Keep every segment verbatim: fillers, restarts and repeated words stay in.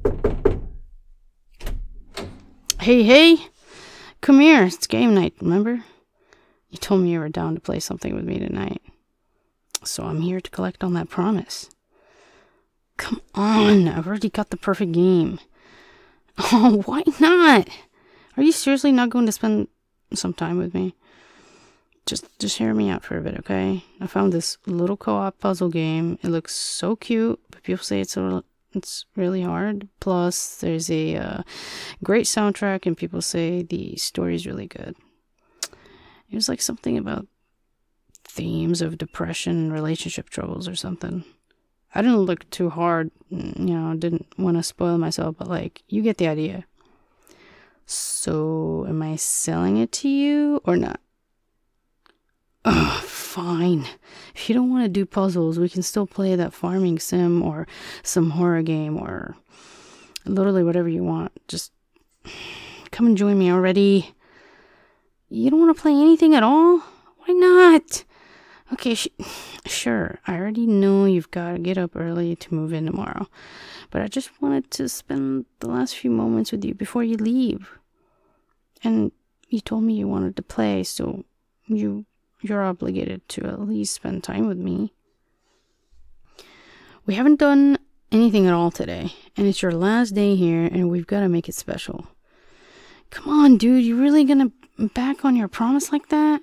Hey, hey, come here. It's game night, remember? You told me you were down to play something with me tonight. So I'm here to collect on that promise. Come on, I've already got the perfect game. Oh, why not? Are you seriously not going to spend some time with me? Just just hear me out for a bit, okay? I found this little co-op puzzle game. It looks so cute, but people say it's a, it's really hard. Plus, there's a uh, great soundtrack, and people say the story's really good. It was like something about themes of depression and relationship troubles or something. I didn't look too hard, you know, didn't want to spoil myself, but like, you get the idea. So, am I selling it to you or not? Ugh, fine. If you don't want to do puzzles, we can still play that farming sim or some horror game or literally whatever you want. Just come and join me already. You don't want to play anything at all? Why not? Okay, sh- sure. I already know you've got to get up early to move in tomorrow, but I just wanted to spend the last few moments with you before you leave. And you told me you wanted to play, so you you're obligated to at least spend time with me. We haven't done anything at all today, and it's your last day here, and we've got to make it special. Come on, dude, you really gonna back on your promise like that?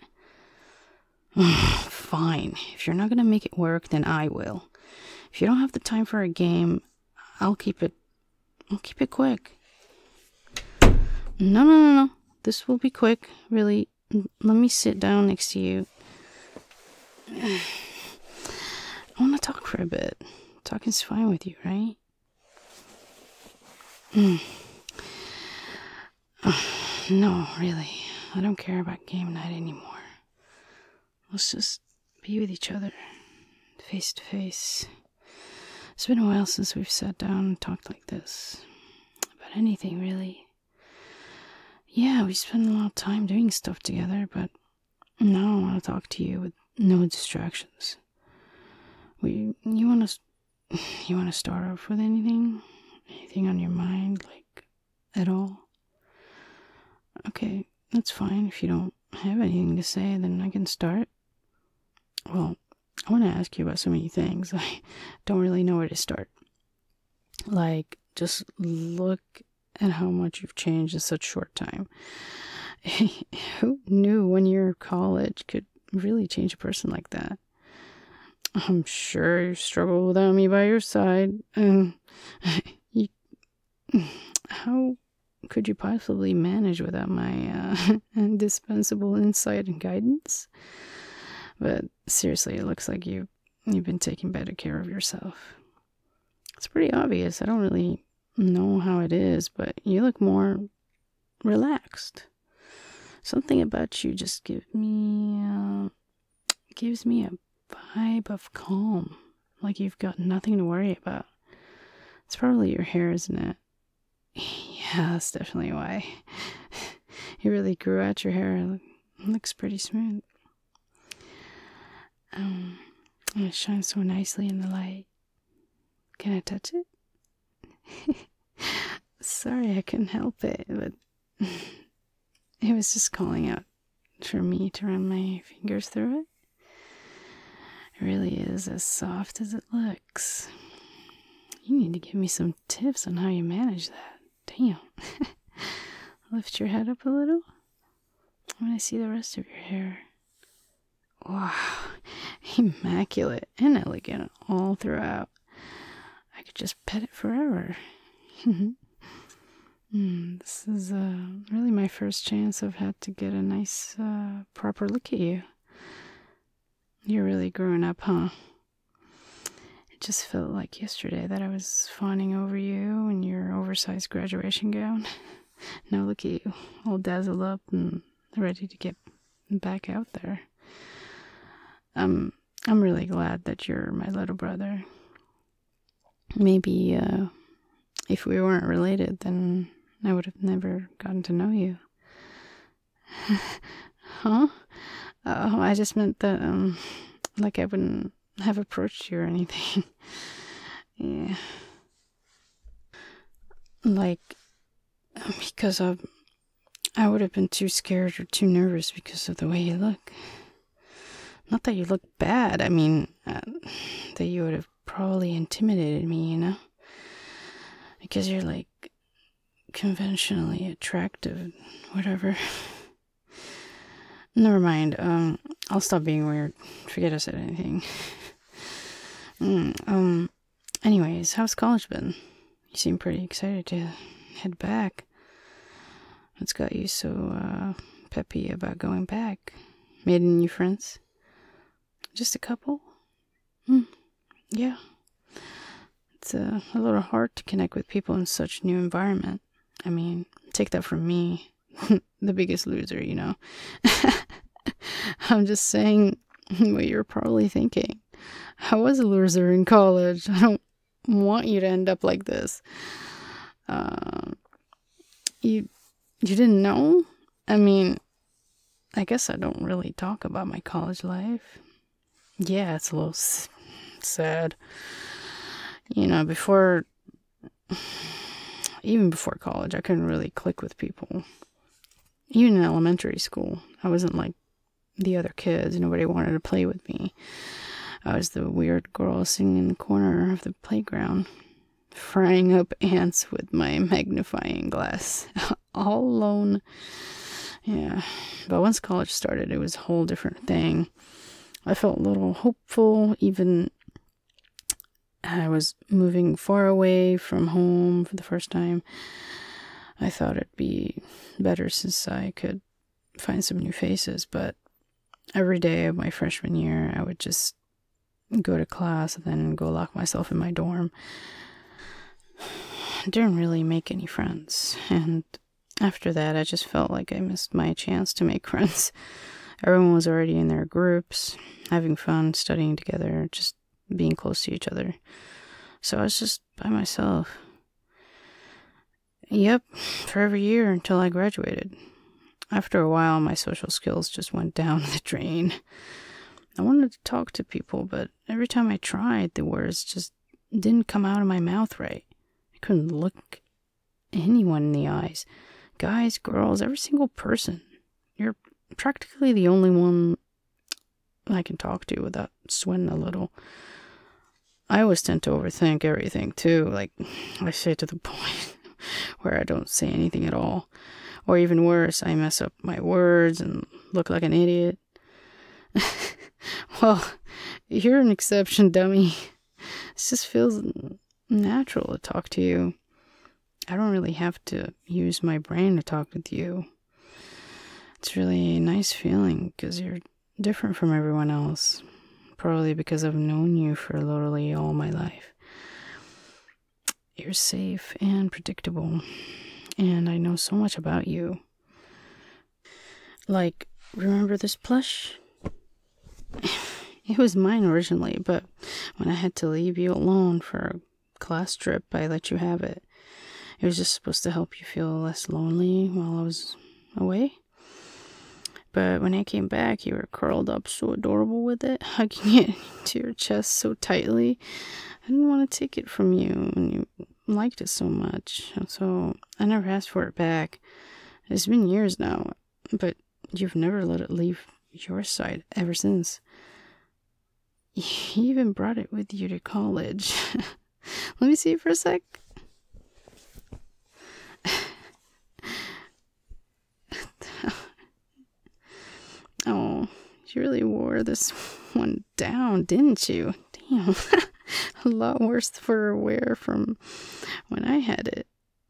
Fine. If you're not gonna make it work, then I will. If you don't have the time for a game, I'll keep it. I'll keep it quick. No, no, no, no. This will be quick. Really. Let me sit down next to you. I want to talk for a bit. Talking's fine with you, right? Mm. Uh, no, really. I don't care about game night anymore. Let's just be with each other, face to face. It's been a while since we've sat down and talked like this. About anything, really. Yeah, we spend a lot of time doing stuff together, but now I want to talk to you with no distractions. We, you want to, you want to start off with anything? Anything on your mind, like, at all? Okay, that's fine. If you don't have anything to say, then I can start. Well, I want to ask you about so many things. I don't really know where to start. Like, just look at how much you've changed in such a short time. Who knew one year of college could really change a person like that? I'm sure you struggle without me by your side. And you, how could you possibly manage without my uh, indispensable insight and guidance? But seriously, it looks like you, you've been taking better care of yourself. It's pretty obvious. I don't really know how it is, but you look more relaxed. Something about you just give me, uh, gives me a vibe of calm. Like you've got nothing to worry about. It's probably your hair, isn't it? Yeah, that's definitely why. You really grew out your hair. It looks pretty smooth. Um, and it shines so nicely in the light. Can I touch it? Sorry, I couldn't help it, but it was just calling out for me to run my fingers through it. It really is as soft as it looks. You need to give me some tips on how you manage that. Damn. Lift your head up a little. I want to see the rest of your hair. Wow. Immaculate and elegant all throughout. I could just pet it forever. mm, this is uh, really my first chance I've had to get a nice, uh, proper look at you. You're really growing up, huh? It just felt like yesterday that I was fawning over you in your oversized graduation gown. Now look at you, all dazzled up and ready to get back out there. Um, I'm really glad that you're my little brother. Maybe, uh, if we weren't related, then I would have never gotten to know you. Huh? Oh, I just meant that, um, like I wouldn't have approached you or anything. Yeah. like, because of, I would have been too scared or too nervous because of the way you look. Not that you look bad, I mean, uh, that you would have probably intimidated me, you know? Because you're, like, conventionally attractive, whatever. Never mind, um, I'll stop being weird. Forget I said anything. mm, um, anyways, how's college been? You seem pretty excited to head back. What's got you so, uh, peppy about going back? Made any new friends? Just a couple? Hmm. Yeah. It's uh, a little hard to connect with people in such a new environment. I mean, take that from me, the biggest loser, you know. I'm just saying what you're probably thinking. I was a loser in college. I don't want you to end up like this. Um, you, you didn't know? I mean, I guess I don't really talk about my college life. Yeah, it's a little s- sad. You know, before, even before college, I couldn't really click with people. Even in elementary school, I wasn't like the other kids. Nobody wanted to play with me. I was the weird girl sitting in the corner of the playground, frying up ants with my magnifying glass, all alone. Yeah, but once college started, it was a whole different thing. I felt a little hopeful, even I was moving far away from home for the first time. I thought it'd be better since I could find some new faces, but every day of my freshman year, I would just go to class and then go lock myself in my dorm. I didn't really make any friends, and after that, I just felt like I missed my chance to make friends. Everyone was already in their groups, having fun, studying together, just being close to each other. So I was just by myself. Yep, for every year until I graduated. After a while, my social skills just went down the drain. I wanted to talk to people, but every time I tried, the words just didn't come out of my mouth right. I couldn't look anyone in the eyes. Guys, girls, every single person. You're practically the only one I can talk to without sweating a little. I always tend to overthink everything, too. Like, I say to the point where I don't say anything at all. Or even worse, I mess up my words and look like an idiot. Well, you're an exception, dummy. It just feels natural to talk to you. I don't really have to use my brain to talk with you. It's really a nice feeling because you're different from everyone else. Probably because I've known you for literally all my life. You're safe and predictable, and I know so much about you. Like, remember this plush? It was mine originally, but when I had to leave you alone for a class trip, I let you have it. It was just supposed to help you feel less lonely while I was away. But when I came back, you were curled up so adorable with it, hugging it to your chest so tightly. I didn't want to take it from you, and you liked it so much. So I never asked for it back. It's been years now, but you've never let it leave your side ever since. You even brought it with you to college. Let me see it for a sec. Oh, you really wore this one down, didn't you? Damn. A lot worse for wear from when I had it.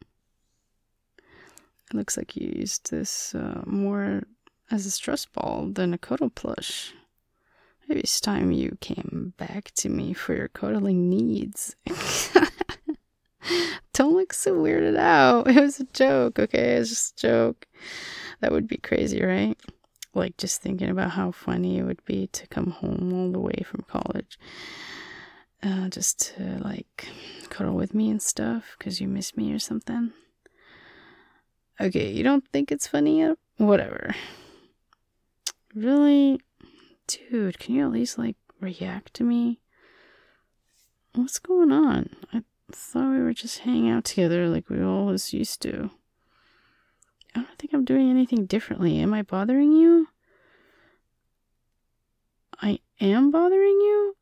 It looks like you used this uh, more as a stress ball than a cuddle plush. Maybe it's time you came back to me for your cuddling needs. Don't look so weirded out. It was a joke, okay? It was just a joke. That would be crazy, right? Like, just thinking about how funny it would be to come home all the way from college. Uh, just to, like, cuddle with me and stuff because you miss me or something. Okay, you don't think it's funny yet? Whatever. Really? Dude, can you at least, like, react to me? What's going on? I thought we were just hanging out together like we always used to. I don't think I'm doing anything differently. Am I bothering you? I am bothering you?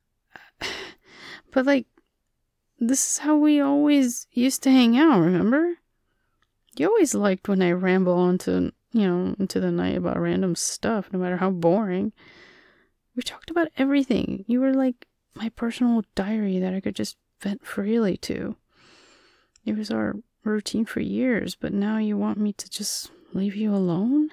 But like, this is how we always used to hang out, remember? You always liked when I ramble onto, you know, into the night about random stuff, no matter how boring. We talked about everything. You were like my personal diary that I could just vent freely to. It was our routine for years, but now you want me to just leave you alone?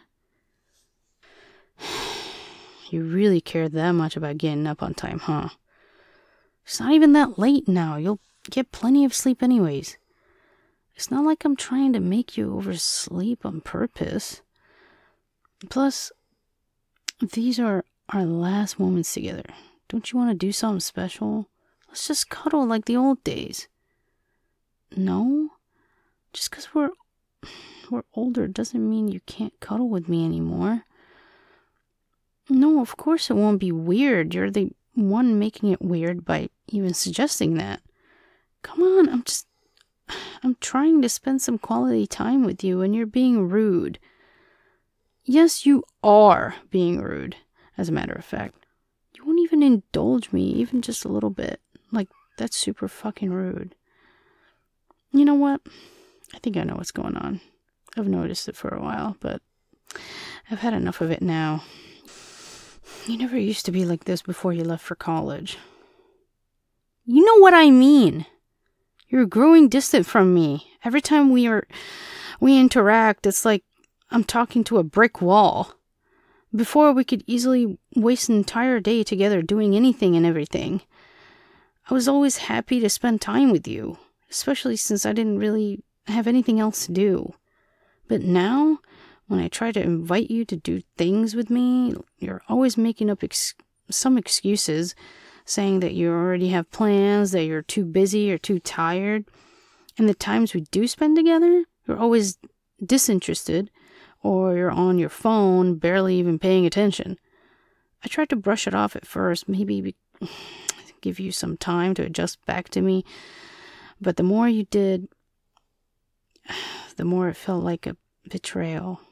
You really care that much about getting up on time, huh? It's not even that late now. You'll get plenty of sleep anyways. It's not like I'm trying to make you oversleep on purpose. Plus, these are our last moments together. Don't you want to do something special? Let's just cuddle like the old days. No? Just because we're, we're older doesn't mean you can't cuddle with me anymore. No, of course it won't be weird. You're the one making it weird by even suggesting that. Come on, I'm just... I'm trying to spend some quality time with you and you're being rude. Yes, you are being rude, as a matter of fact. You won't even indulge me, even just a little bit. Like, that's super fucking rude. You know what? I think I know what's going on. I've noticed it for a while, but I've had enough of it now. You never used to be like this before you left for college. You know what I mean. You're growing distant from me. Every time we are, we interact, it's like I'm talking to a brick wall. Before, we could easily waste an entire day together doing anything and everything. I was always happy to spend time with you, especially since I didn't really have anything else to do. But now, when I try to invite you to do things with me, you're always making up ex- some excuses, saying that you already have plans, that you're too busy or too tired. And the times we do spend together, you're always disinterested, or you're on your phone, barely even paying attention. I tried to brush it off at first, maybe be- give you some time to adjust back to me. But the more you did, the more it felt like a betrayal.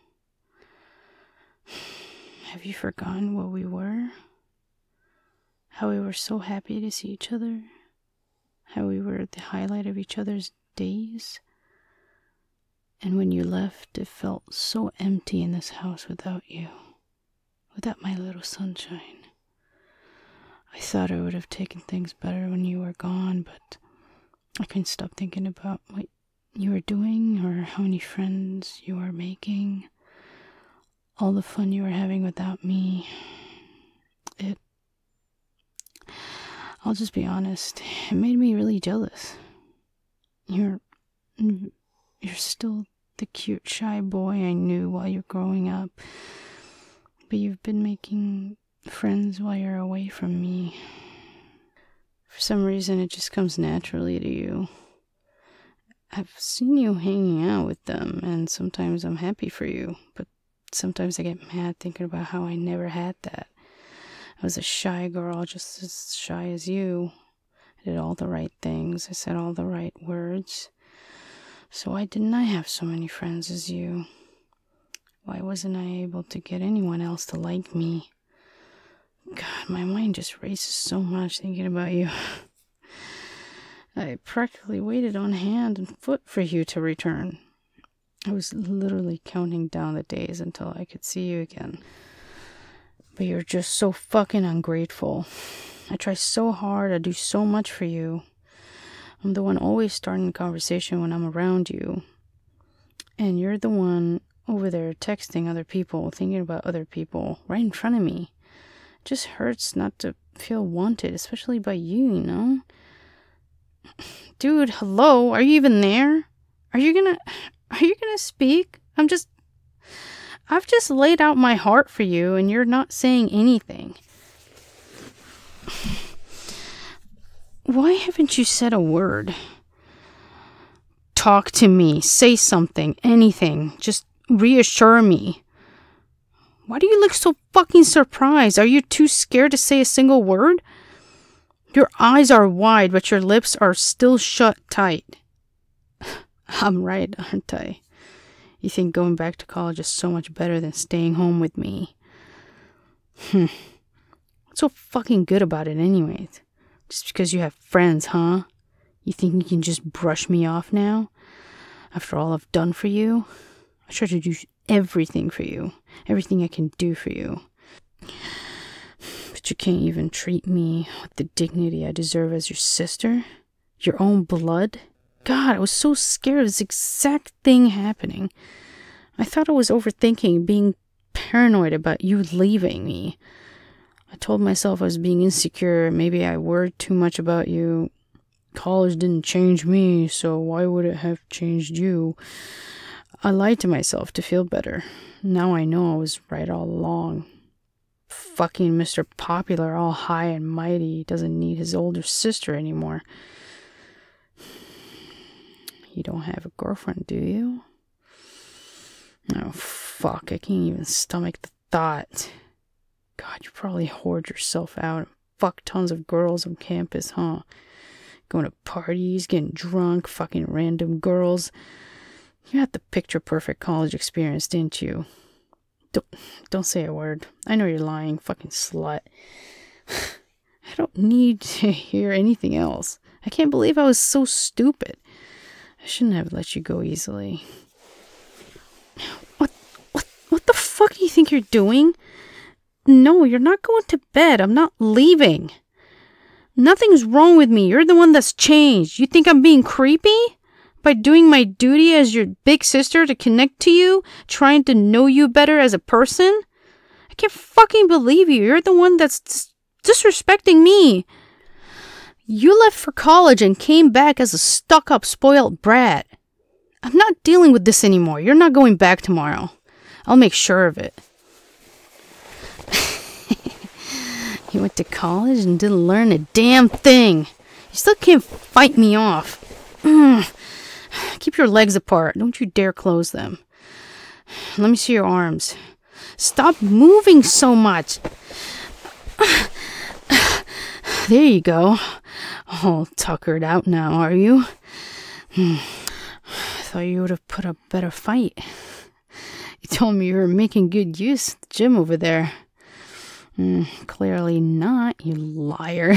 Have you forgotten what we were? How we were so happy to see each other? How we were the highlight of each other's days? And when you left, it felt so empty in this house without you. Without my little sunshine. I thought I would have taken things better when you were gone, but I couldn't stop thinking about what you were doing or how many friends you were making. All the fun you were having without me. It I'll just be honest, it made me really jealous. You're, you're still the cute, shy boy I knew while you're growing up. But you've been making friends while you're away from me. For some reason, it just comes naturally to you. I've seen you hanging out with them, and sometimes I'm happy for you. But sometimes I get mad thinking about how I never had that. I was a shy girl, just as shy as you. I did all the right things. I said all the right words. So why didn't I have so many friends as you? Why wasn't I able to get anyone else to like me? God, my mind just races so much thinking about you. I practically waited on hand and foot for you to return. I was literally counting down the days until I could see you again. But you're just so fucking ungrateful. I try so hard. I do so much for you. I'm the one always starting a conversation when I'm around you. And you're the one over there texting other people, thinking about other people, right in front of me. It just hurts not to feel wanted, especially by you, you know? Dude, hello? Are you even there? Are you gonna... Are you gonna speak? I'm just... I've just laid out my heart for you, and you're not saying anything. Why haven't you said a word? Talk to me. Say something. Anything. Just reassure me. Why do you look so fucking surprised? Are you too scared to say a single word? Your eyes are wide, but your lips are still shut tight. I'm right, aren't I? You think going back to college is so much better than staying home with me. Hmm. What's so fucking good about it anyways? Just because you have friends, huh? You think you can just brush me off now? After all I've done for you? I try to do everything for you. Everything I can do for you. But you can't even treat me with the dignity I deserve as your sister? Your own blood? God, I was so scared of this exact thing happening. I thought I was overthinking, being paranoid about you leaving me. I told myself I was being insecure. Maybe I worried too much about you. College didn't change me, so why would it have changed you? I lied to myself to feel better. Now I know I was right all along. Fucking Mister Popular, all high and mighty, doesn't need his older sister anymore. You don't have a girlfriend, do you? Oh, fuck, I can't even stomach the thought. God, you probably hoard yourself out and fuck tons of girls on campus, huh? Going to parties, getting drunk, fucking random girls. You had the picture-perfect college experience, didn't you? Don't, don't say a word. I know you're lying, fucking slut. I don't need to hear anything else. I can't believe I was so stupid. I shouldn't have let you go easily. What, what, what the fuck do you think you're doing? No, you're not going to bed. I'm not leaving. Nothing's wrong with me. You're the one that's changed. You think I'm being creepy? By doing my duty as your big sister to connect to you? Trying to know you better as a person? I can't fucking believe you. You're the one that's dis- disrespecting me. You left for college and came back as a stuck-up, spoiled brat. I'm not dealing with this anymore. You're not going back tomorrow. I'll make sure of it. You went to college and didn't learn a damn thing. You still can't fight me off. Mm. Keep your legs apart. Don't you dare close them. Let me see your arms. Stop moving so much. There you go. All tuckered out now, are you? Hmm. I thought you would have put up a better fight. You told me you were making good use of the gym over there. Mm, clearly not, you liar.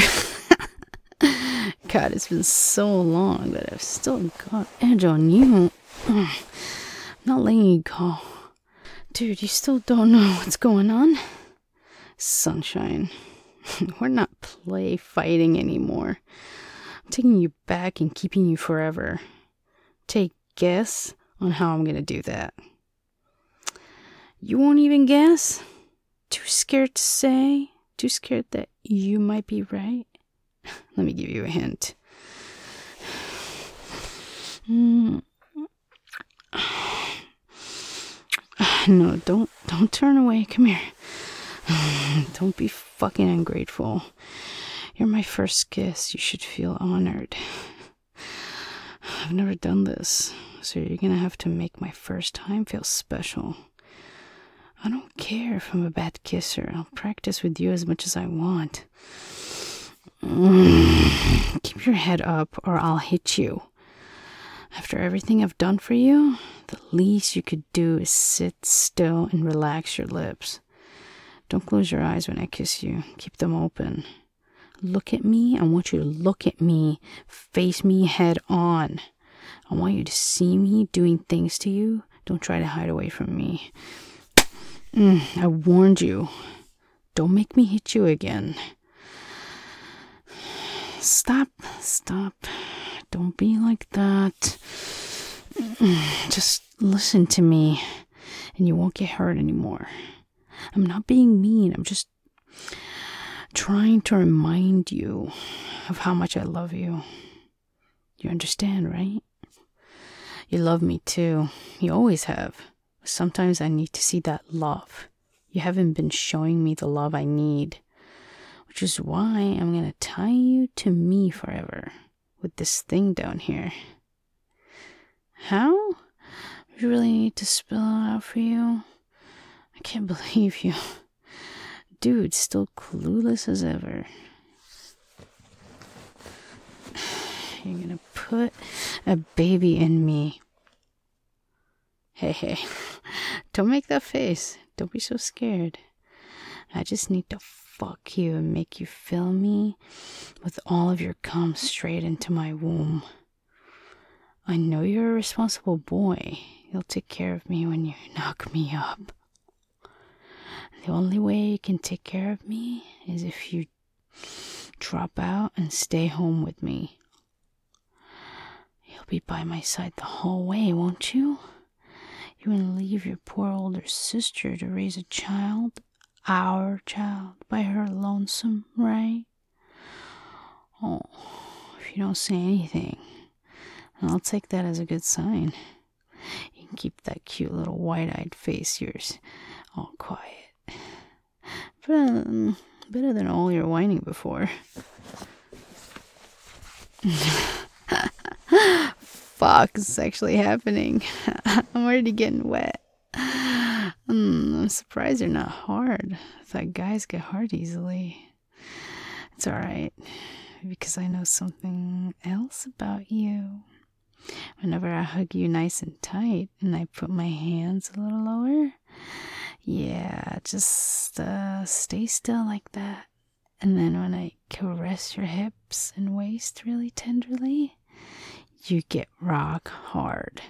God, it's been so long that I've still got edge on you. I'm not letting you go. Dude, you still don't know what's going on? Sunshine. We're not play fighting anymore. I'm taking you back and keeping you forever. Take guess on how I'm gonna do that. You won't even guess? Too scared to say? Too scared that you might be right? Let me give you a hint. Mm. No, don't don't turn away. Come here. Don't be fucking ungrateful. You're my first kiss. You should feel honored. I've never done this, so you're gonna have to make my first time feel special. I don't care if I'm a bad kisser. I'll practice with you as much as I want. Mm. Keep your head up or I'll hit you. After everything I've done for you, the least you could do is sit still and relax your lips. Don't close your eyes when I kiss you. Keep them open. Look at me. I want you to look at me. Face me head on. I want you to see me doing things to you. Don't try to hide away from me. Mm, I warned you. Don't make me hit you again. Stop. Stop. Don't be like that. Just listen to me and you won't get hurt anymore. I'm not being mean. I'm just trying to remind you of how much I love you. You understand, right? You love me too. You always have. Sometimes I need to see that love. You haven't been showing me the love I need, which is why I'm gonna tie you to me forever with this thing down here. How? You really need to spell it out for you? I can't believe you. Dude, still clueless as ever. You're gonna put a baby in me. Hey, hey. Don't make that face. Don't be so scared. I just need to fuck you and make you feel me with all of your cum straight into my womb. I know you're a responsible boy. You'll take care of me when you knock me up. The only way you can take care of me is if you drop out and stay home with me. You'll be by my side the whole way, won't you? You wouldn't leave your poor older sister to raise a child, our child, by her lonesome, right? Oh, if you don't say anything, I'll take that as a good sign. You can keep that cute little wide-eyed face of yours all quiet. But, um, better than all your whining before. Fuck, this is actually happening. I'm already getting wet. Mm, I'm surprised you're not hard. I thought guys get hard easily. It's alright, because I know something else about you. Whenever I hug you nice and tight and I put my hands a little lower, yeah, just uh, stay still like that. And then when I caress your hips and waist really tenderly, you get rock hard.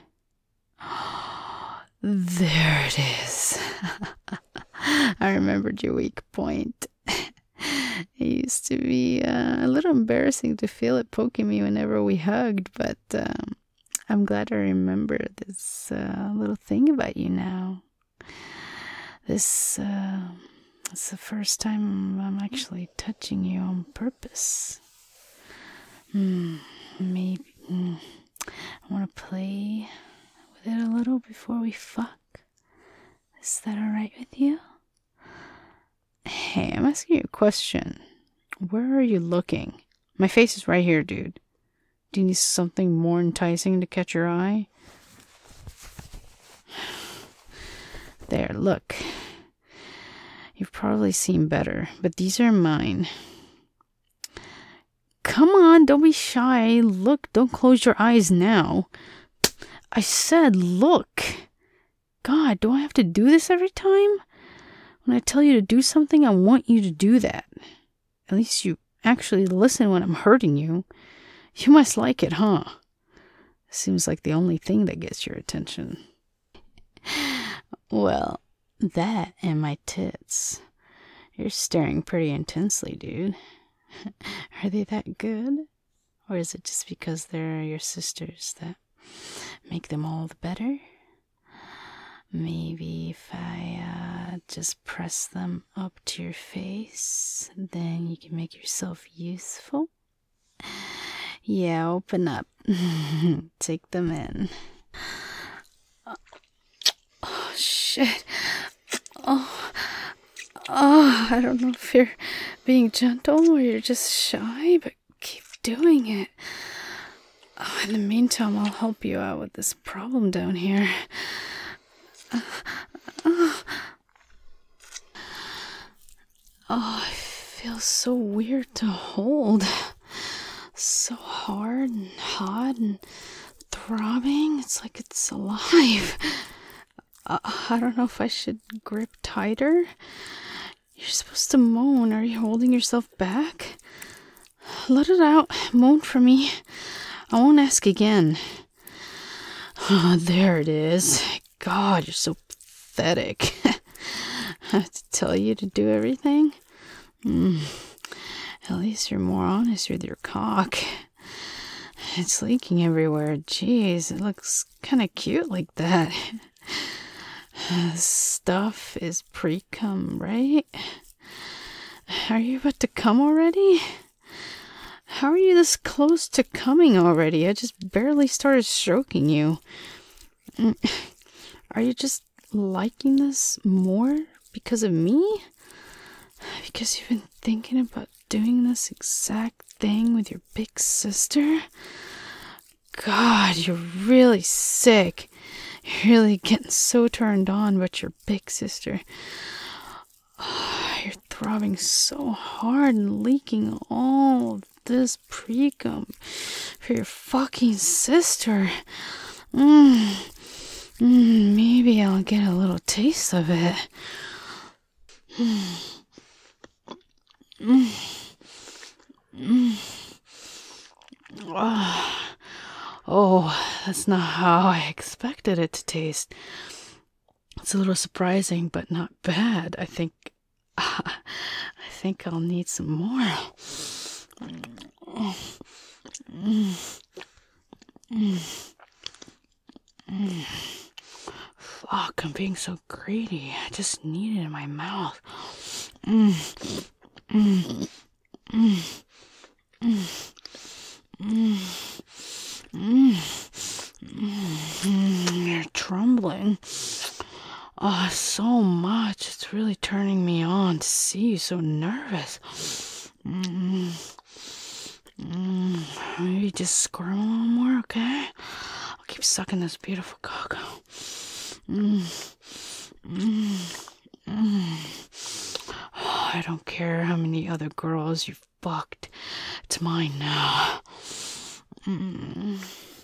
There it is. I remembered your weak point. It used to be uh, a little embarrassing to feel it poking me whenever we hugged, but um, I'm glad I remember this uh, little thing about you now. This uh, it's the first time I'm actually touching you on purpose. Hmm, maybe hmm, I want to play with it a little before we fuck. Is that alright with you? Hey, I'm asking you a question. Where are you looking? My face is right here, dude. Do you need something more enticing to catch your eye? There, look. You've probably seen better, but these are mine. Come on, don't be shy. Look, don't close your eyes now. I said look. God, do I have to do this every time? When I tell you to do something, I want you to do that. At least you actually listen when I'm hurting you. You must like it, huh? Seems like the only thing that gets your attention. Well, that and my tits. You're staring pretty intensely, dude. Are they that good? Or is it just because they're your sisters that make them all the better? Maybe if I uh, just press them up to your face, then you can make yourself useful? Yeah, open up. Take them in. Oh, oh, shit. Oh, oh, I don't know if you're being gentle or you're just shy, but keep doing it. Oh, in the meantime, I'll help you out with this problem down here. Oh, it feels so weird to hold. So hard and hot and throbbing. It's like it's alive. Uh, I don't know if I should grip tighter. You're supposed to moan. Are you holding yourself back? Let it out. Moan for me. I won't ask again. Oh, there it is. God, you're so pathetic. I have to tell you to do everything? Mm. At least you're more honest with your cock. It's leaking everywhere. Jeez, it looks kind of cute like that. Stuff is pre-cum, right? Are you about to come already? How are you this close to coming already? I just barely started stroking you. Are you just liking this more because of me? Because you've been thinking about doing this exact thing with your big sister? God, you're really sick. You're really getting so turned on about your big sister. Oh, you're throbbing so hard and leaking all this pre-cum for your fucking sister. Mm. Mm, maybe I'll get a little taste of it. Mm. Mm. Mm. Oh. oh, that's not how I expected it to taste. It's a little surprising, but not bad. I think uh, I think I'll need some more. Mm. Mm. Mm. Fuck, I'm being so greedy. I just need it in my mouth. Mm. Mm. Mm. Mm. Mm. Mm. Mm. You're trembling. Oh, so much. It's really turning me on to see you so nervous. Mm. Mm. Maybe just squirm a little more, okay? I'll keep sucking this beautiful cock. Mm. Mm. Mm. Oh, I don't care how many other girls you've fucked. It's mine now. Mm.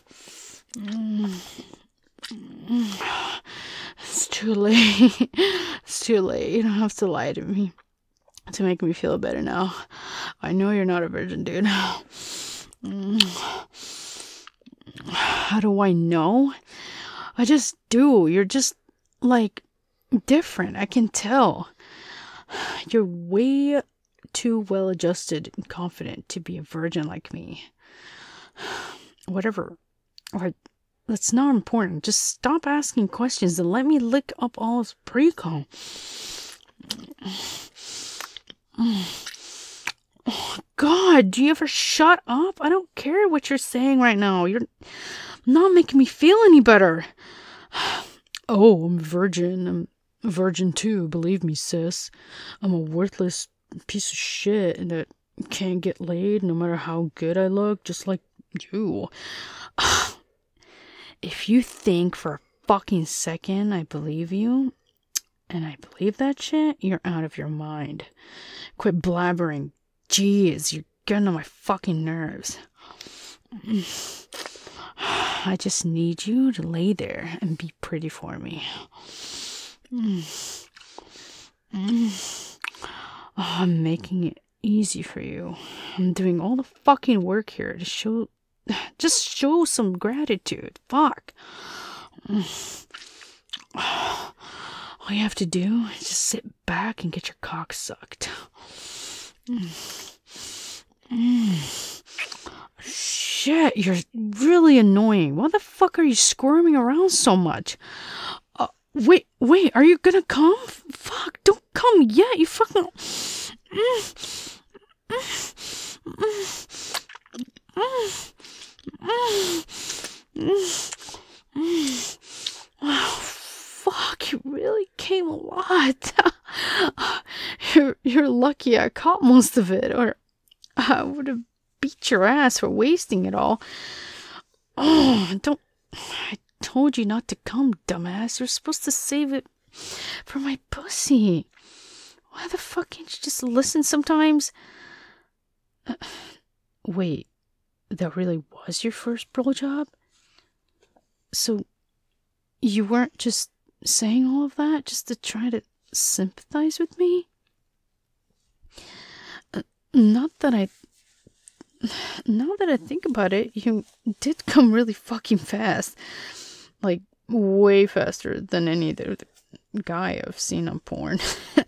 Mm. Mm. It's too late. It's too late. You don't have to lie to me to make me feel better now. I know you're not a virgin, dude. Mm. How do I know? I just do. You're just, like, different. I can tell. You're way too well adjusted and confident to be a virgin like me. Whatever. Or that's not important. Just stop asking questions and let me lick up all this pre-com. Oh, God, do you ever shut up? I don't care what you're saying right now. You're not making me feel any better. Oh, I'm a virgin. I'm a virgin too, believe me, sis. I'm a worthless piece of shit and that can't get laid no matter how good I look, just like you. If you think for a fucking second I believe you, and I believe that shit, you're out of your mind. Quit blabbering. Jeez, you're getting on my fucking nerves. I just need you to lay there and be pretty for me. Mm. Mm. Oh, I'm making it easy for you. I'm doing all the fucking work here to show... Just show some gratitude. Fuck. Mm. All you have to do is just sit back and get your cock sucked. Mm. Mm. Shit, you're really annoying. Why the fuck are you squirming around so much? Uh, wait, wait, are you gonna come? Fuck, don't come yet, you fucking... Mm. Mm. Mm. Mm. Mm. Mm. Oh, fuck, you really came a lot. you're, you're lucky I caught most of it, or I would have beat your ass for wasting it all. Oh, don't... I told you not to come, dumbass. You're supposed to save it for my pussy. Why the fuck can't you just listen sometimes? Uh, wait, that really was your first blowjob? So, you weren't just saying all of that just to try to sympathize with me? Uh, not that I... Now that I think about it, you did come really fucking fast. Like, way faster than any other guy I've seen on porn.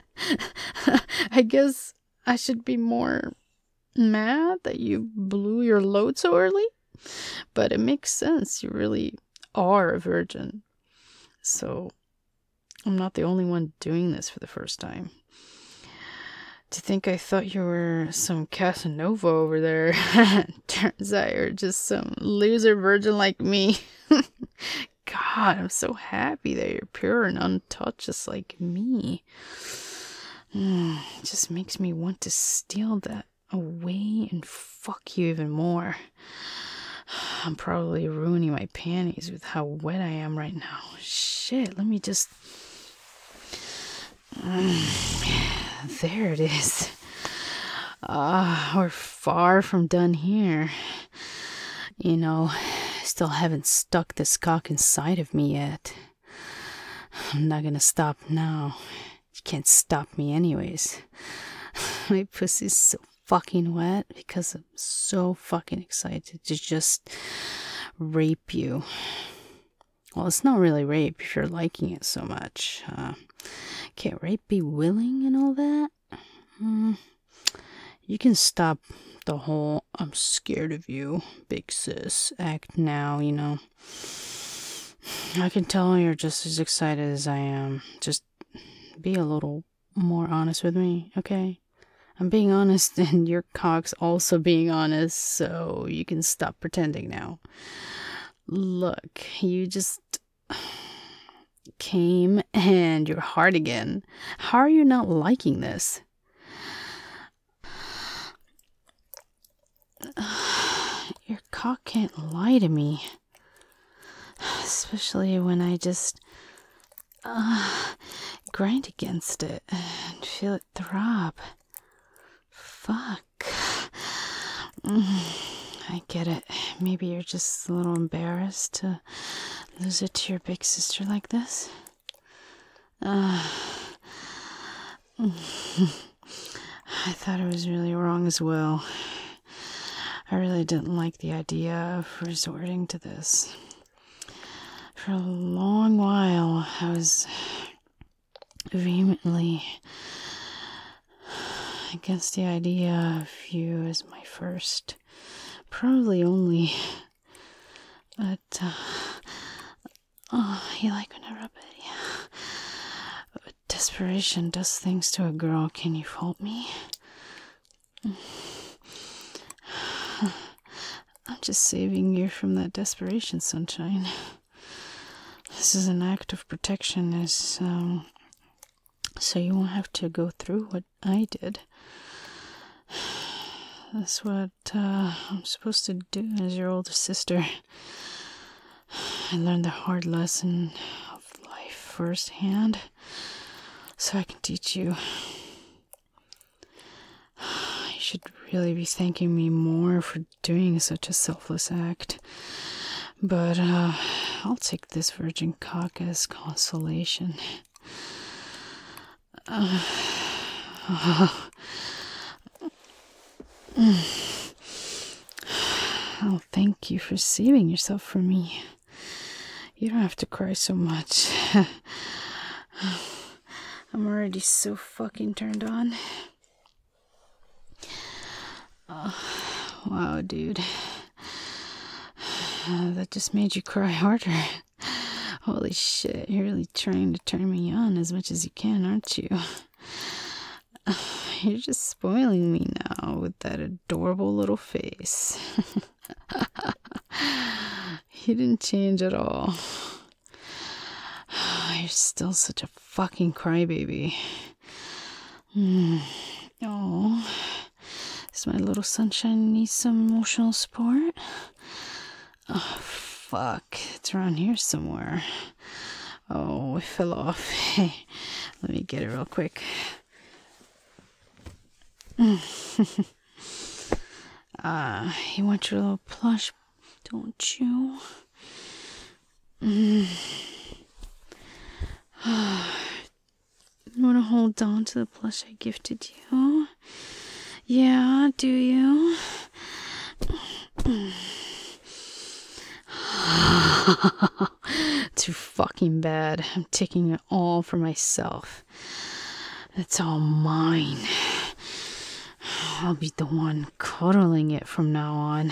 I guess I should be more mad that you blew your load so early. But it makes sense. You really are a virgin. So, I'm not the only one doing this for the first time. To think I thought you were some Casanova over there. Turns out you're just some loser virgin like me. God, I'm so happy that you're pure and untouched just like me. Mm, it just makes me want to steal that away and fuck you even more. I'm probably ruining my panties with how wet I am right now. Shit, let me just... Mm, there it is. Ah, uh, we're far from done here. You know, still haven't stuck this cock inside of me yet. I'm not gonna stop now. You can't stop me anyways. My pussy's so fucking wet because I'm so fucking excited to just rape you. Well, it's not really rape if you're liking it so much. Uh, can't rape be willing and all that? Mm, you can stop the whole I'm scared of you, big sis act now, you know. I can tell you're just as excited as I am. Just be a little more honest with me, okay? I'm being honest and your cock's also being honest, so you can stop pretending now. Look, you just came and you're hard again. How are you not liking this? Your cock can't lie to me. Especially when I just uh, grind against it and feel it throb. Fuck. I get it. Maybe you're just a little embarrassed to lose it to your big sister like this. Uh, I thought it was really wrong as well. I really didn't like the idea of resorting to this. For a long while, I was vehemently against the idea of you as my first, probably only, but, uh, oh, you like when I rub it, yeah. But desperation does things to a girl. Can you fault me? I'm just saving you from that desperation, sunshine. This is an act of protection, as um, so you won't have to go through what I did. That's what uh, I'm supposed to do as your older sister. I learned the hard lesson of life firsthand, so I can teach you. You should really be thanking me more for doing such a selfless act. But uh, I'll take this virgin cock as consolation. Uh, oh. Oh, thank you for saving yourself for me. You don't have to cry so much. I'm already so fucking turned on. Oh, wow, dude. Uh, that just made you cry harder. Holy shit, you're really trying to turn me on as much as you can, aren't you? Uh, you're just spoiling me now with that adorable little face. You didn't change at all. You're still such a fucking crybaby. Mm. Oh, does my little sunshine need some emotional support? Oh, fuck. It's around here somewhere. Oh, it fell off. Hey, let me get it real quick. Ah, uh, you want your little plush, don't you? Mm. You want to hold on to the plush I gifted you? Yeah, do you? Too fucking bad. I'm taking it all for myself. It's all mine. I'll be the one cuddling it from now on.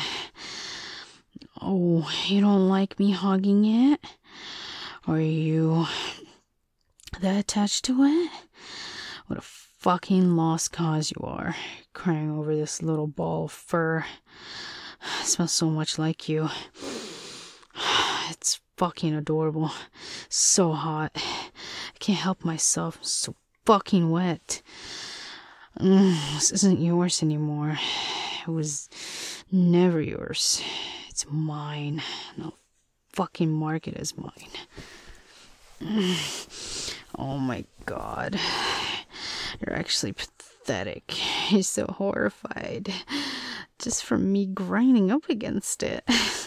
Oh, you don't like me hugging it? Are you that attached to it? What a fucking lost cause you are, crying over this little ball of fur. It smells so much like you. It's fucking adorable. So hot. I can't help myself. I'm so fucking wet. Mm, this isn't yours anymore. It was never yours. It's mine. No fucking mark it as mine. Mm. Oh my god. You're actually pathetic. You're so horrified just from me grinding up against it.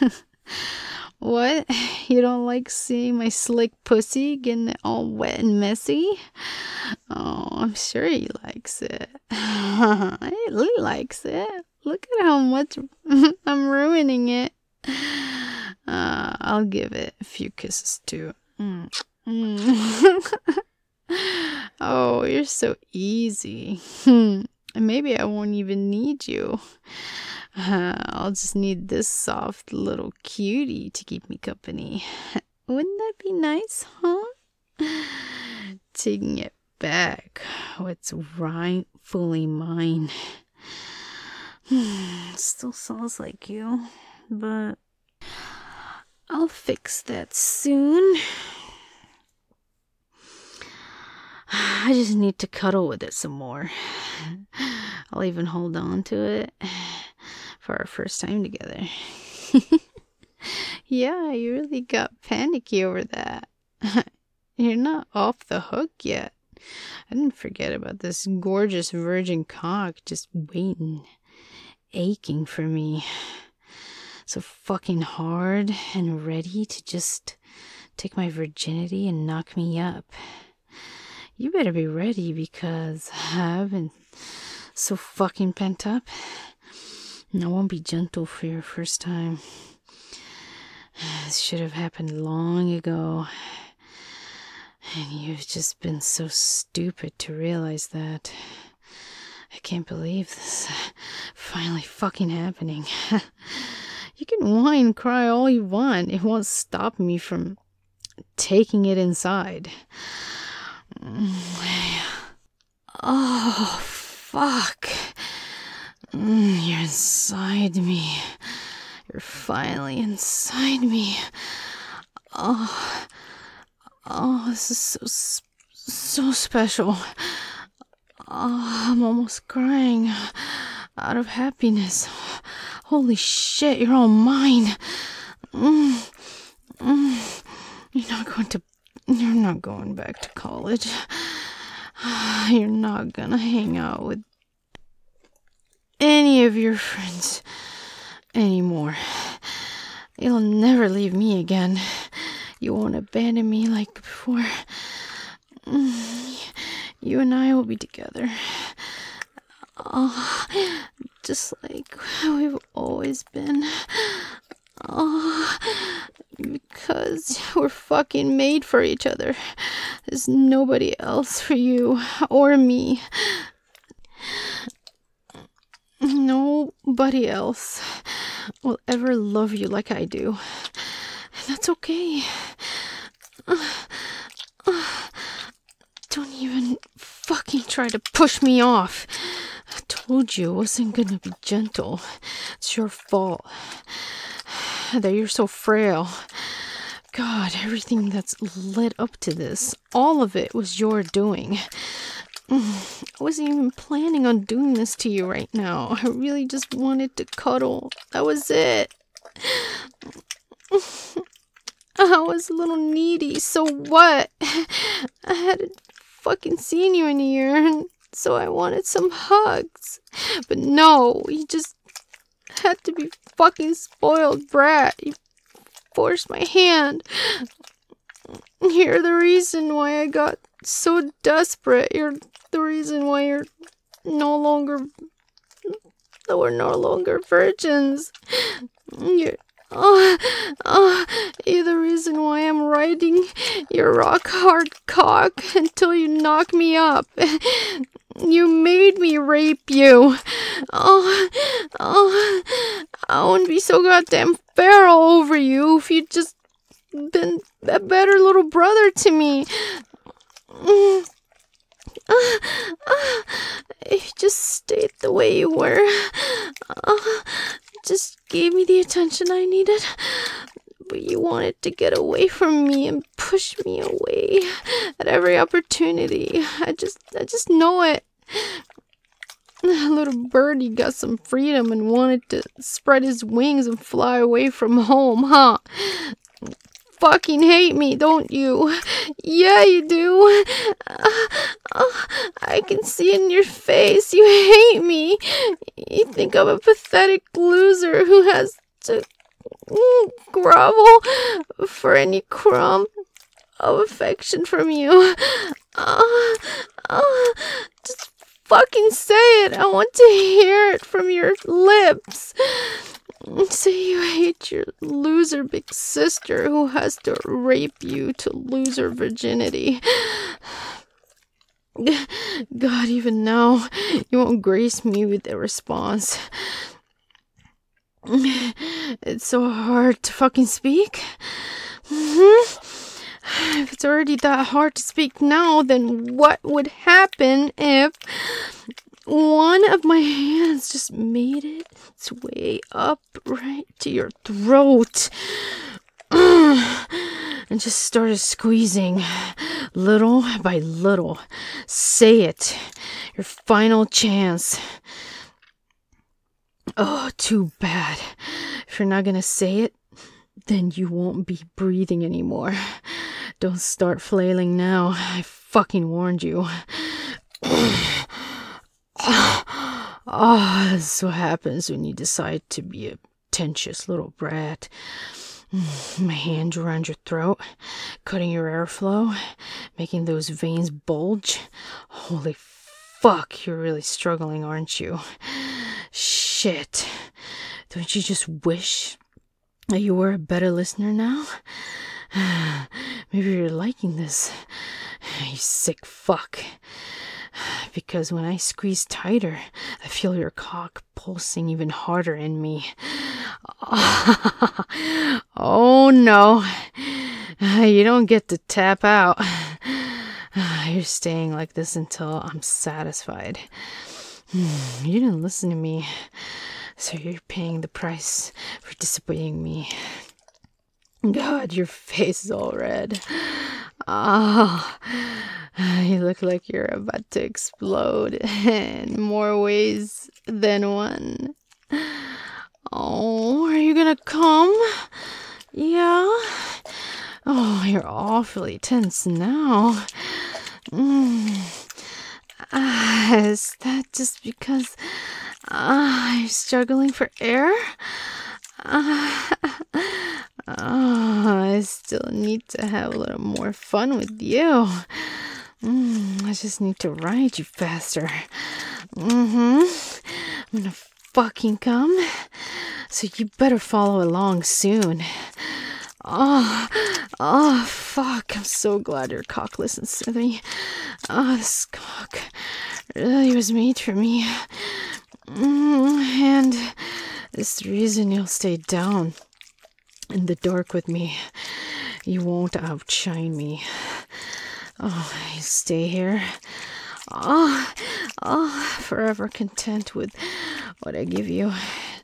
What? You don't like seeing my slick pussy getting all wet and messy? Oh, I'm sure he likes it. He likes it. Look at how much I'm ruining it. Uh, I'll give it a few kisses too. Mm. Mm. Oh, you're so easy. Maybe I won't even need you. Uh, I'll just need this soft little cutie to keep me company. Wouldn't that be nice, huh? Taking it back, what's rightfully mine. Still smells like you, but I'll fix that soon. I just need to cuddle with it some more. I'll even hold on to it for our first time together. Yeah, you really got panicky over that. You're not off the hook yet. I didn't forget about this gorgeous virgin cock just waiting, aching for me. So fucking hard and ready to just take my virginity and knock me up. You better be ready because I've been so fucking pent up. And I won't be gentle for your first time. This should have happened long ago. And you've just been so stupid to realize that. I can't believe this finally fucking happening. You can whine and cry all you want. It won't stop me from taking it inside. Oh, fuck. You're inside me. You're finally inside me. Oh, oh, this is so, so special. Oh, I'm almost crying out of happiness. Holy shit, you're all mine. Mm, mm. You're not going to, you're not going back to college. You're not gonna hang out with any of your friends anymore. You'll never leave me again. You won't abandon me like before. You and I will be together. Oh, just like we've always been. Oh, because we're fucking made for each other. There's nobody else for you or me. Nobody else will ever love you like I do. And that's okay. Uh, uh, don't even fucking try to push me off. I told you it wasn't gonna be gentle. It's your fault that you're so frail. God, everything that's led up to this, all of it was your doing. I wasn't even planning on doing this to you right now. I really just wanted to cuddle. That was it. I was a little needy, so what? I hadn't fucking seen you in a year, and so I wanted some hugs. But no, you just had to be fucking spoiled brat. You forced my hand. You're the reason why I got so desperate. You're the reason why you're no longer, that we're no longer virgins. You're, oh, oh, you're the reason why I'm riding your rock hard cock until you knock me up. You made me rape you. Oh, oh, I wouldn't be so goddamn feral over you if you'd just been a better little brother to me. Mm. Uh, uh, if you just stayed the way you were, uh, just gave me the attention I needed, but you wanted to get away from me and push me away at every opportunity. I just, I just know it. Little birdie got some freedom and wanted to spread his wings and fly away from home, huh? fucking hate me, don't you? Yeah, you do. Uh, uh, I can see it in your face. You hate me. You think I'm a pathetic loser who has to grovel for any crumb of affection from you. Uh, uh, just fucking say it. I want to hear it from your lips. Say you hate your loser big sister who has to rape you to lose her virginity. God, even now, you won't grace me with a response. It's so hard to fucking speak. Mm-hmm. If it's already that hard to speak now, then what would happen if one of my hands just made it its way up right to your throat and just started squeezing little by little? Say it. Your final chance. Oh, too bad. If you're not gonna say it, then you won't be breathing anymore. Don't start flailing now. I fucking warned you. Oh, this is what happens when you decide to be a pretentious little brat. My hand around your throat, cutting your airflow, making those veins bulge. Holy fuck, you're really struggling, aren't you? Shit. Don't you just wish that you were a better listener now? Maybe you're liking this, you sick fuck. Because when I squeeze tighter, I feel your cock pulsing even harder in me. Oh no, you don't get to tap out. You're staying like this until I'm satisfied. You didn't listen to me, so you're paying the price for disobeying me. God, your face is all red. Oh, you look like you're about to explode in more ways than one. Oh, are you gonna come? Yeah? Oh, you're awfully tense now. Mm. Uh, is that just because uh, you're struggling for air? Uh, oh, I still need to have a little more fun with you. Mm, I just need to ride you faster. Mm-hmm. I'm gonna fucking come, so you better follow along soon. Oh, oh, fuck. I'm so glad your cock listens to me. Oh, this cock really was made for me. Mm, and it's the reason you'll stay down in the dark with me. You won't outshine me. Oh, you stay here. Oh, oh, forever content with what I give you.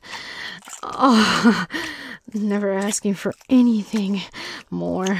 Oh, never asking for anything more.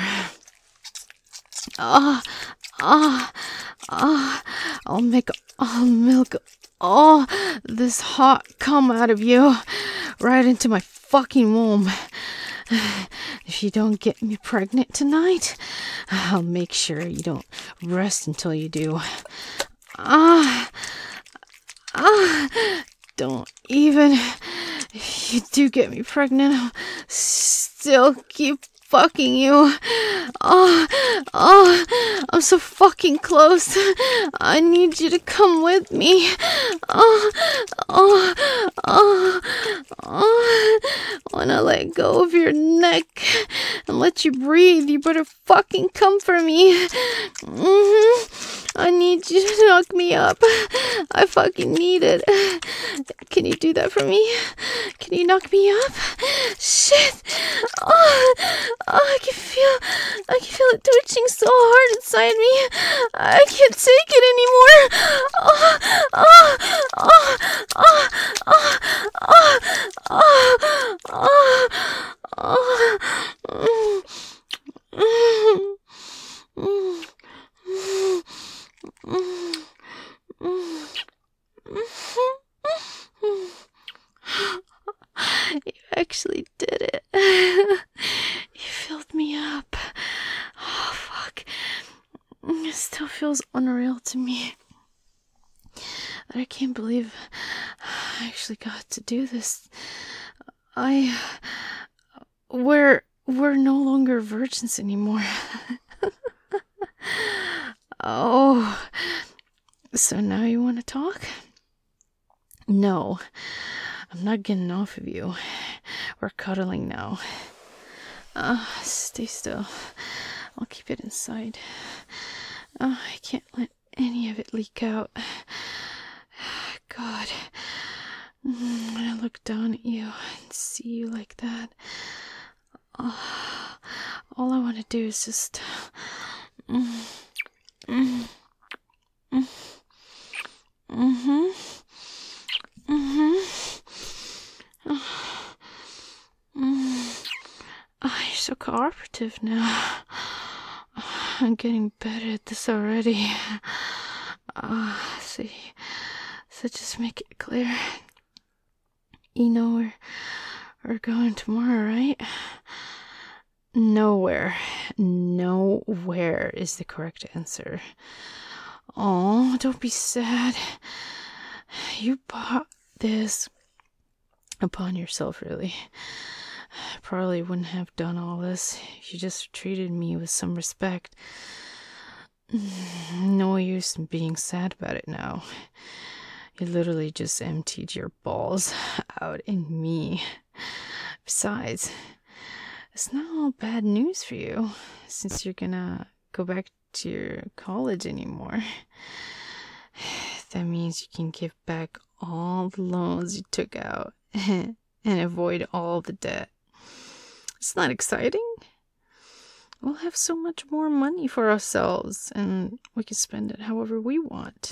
Oh, oh, oh, I'll make all milk, all this hot cum out of you, right into my fucking womb. If you don't get me pregnant tonight, I'll make sure you don't rest until you do. Ah, ah, don't even, if you do get me pregnant, I'll still keep fucking you. Oh, oh, I'm so fucking close. I need you to come with me. Oh, oh, oh, oh. When I let go of your neck and let you breathe, you better fucking come for me. Mm-hmm. I need you to knock me up. I fucking need it. Can you do that for me? Can you knock me up? Shit. Oh, oh, I can feel, I can feel it twitching so hard inside me. I can't take it anymore. Oh, oh, oh, oh, oh, oh, oh, oh, oh, oh. Mm, mm, mm, mm, mm, mm. You actually did it. You filled me up. believe I actually got to do this. I... We're... We're no longer virgins anymore. Oh... So now you want to talk? No. I'm not getting off of you. We're cuddling now. Uh, stay still. I'll keep it inside. Uh, I can't let any of it leak out. God. When I look down at you and see you like that, uh, all I want to do is just... Mm, mm, mm, mm-hmm. Mm-hmm. Oh, mm. Oh, you're so cooperative now. I'm getting better at this already. Uh, see, so just make it clear. You know where we're going tomorrow, right? Nowhere. Nowhere is the correct answer. Oh, don't be sad. You bought this upon yourself, really. Probably wouldn't have done all this if you just treated me with some respect. No use in being sad about it now. You literally just emptied your balls out in me. Besides, it's not all bad news for you, since you're gonna go back to your college anymore. That means you can give back all the loans you took out and avoid all the debt. It's not exciting? We'll have so much more money for ourselves, and we can spend it however we want.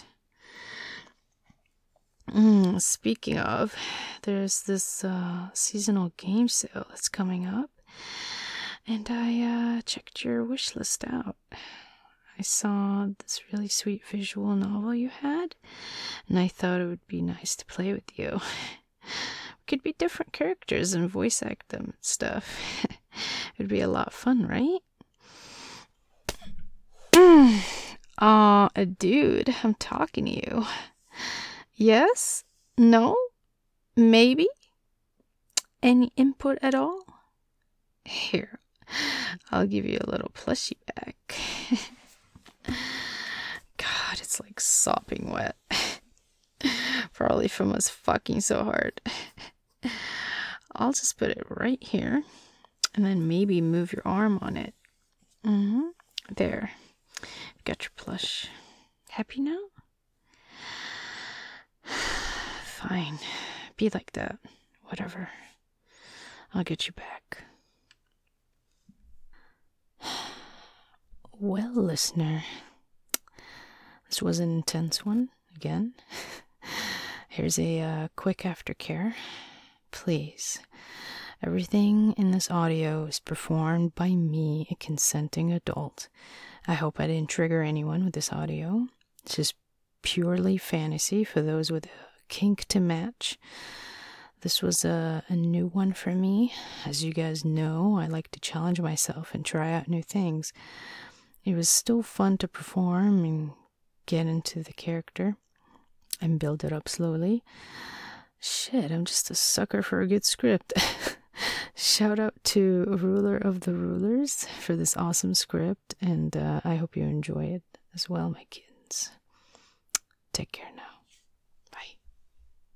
Mm, speaking of, there's this uh, seasonal game sale that's coming up, and I uh, checked your wish list out. I saw this really sweet visual novel you had, and I thought it would be nice to play with you. We could be different characters and voice act them and stuff. It'd be a lot of fun, right? Aw, uh, dude, I'm talking to you. Yes? No? Maybe? Any input at all? Here, I'll give you a little plushie back. God, it's like sopping wet. Probably from us fucking so hard. I'll just put it right here, and then maybe move your arm on it. Mm-hmm. There. Got your plush. Happy now? Fine. Be like that. Whatever. I'll get you back. Well, listener, this was an intense one, again. Here's a uh, quick aftercare. Please, everything in this audio is performed by me, a consenting adult. I hope I didn't trigger anyone with this audio. It's just purely fantasy for those with a kink to match. This was a, a new one for me. As you guys know, I like to challenge myself and try out new things. It was still fun to perform and get into the character and build it up slowly. Shit, I'm just a sucker for a good script. Shout out to Ruler of the Rulers for this awesome script, and uh, I hope you enjoy it as well, my kids. Take care now.